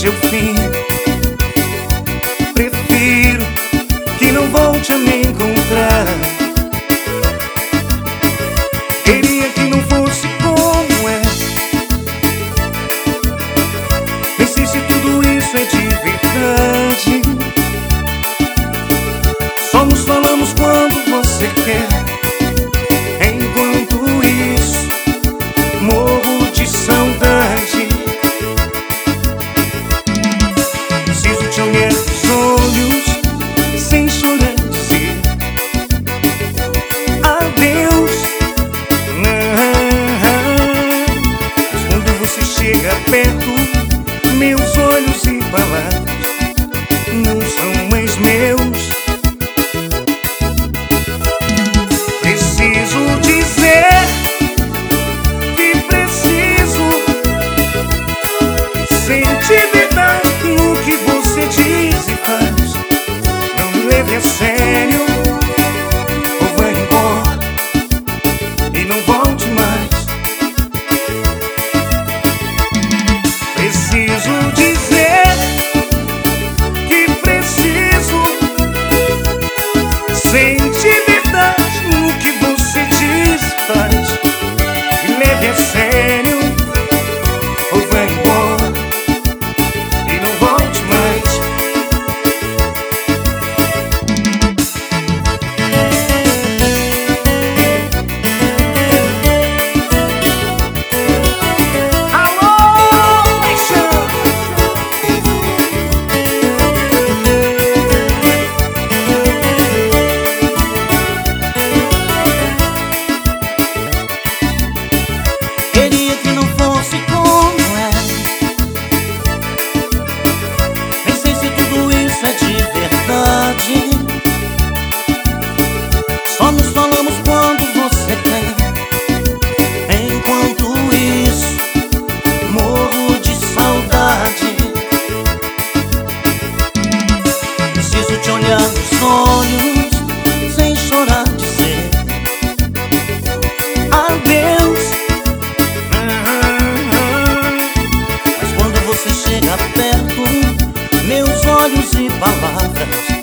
seu fim. Prefiro que não volte a me encontrar. Queria que não fosse como é. Pensei se tudo isso é de verdade. Só nos falamos quando você quer. Enquanto isso, morro de saudade. Preciso te olhar nos olhos sem chorar, dizer adeus. Mas quando você chega perto, meus olhos e palavras não são mais meus. Preciso dizer que preciso sentir verdade no que você diz e faz. Não me leve a sério, ou vá embora e não volte mais. Preciso dizer que preciso sentir verdade no que você diz e faz. Me leve a sério, ou vá embora e não volte mais. Alô, paixão! Queria que não fosse como é. Nem sei se tudo isso é de verdade. Só nos falamos quando você quer. Enquanto isso, morro de saudade. Preciso te olhar nos olhos sem chorar, dizer adeus. Mas quando você chega perto, meus olhos e palavras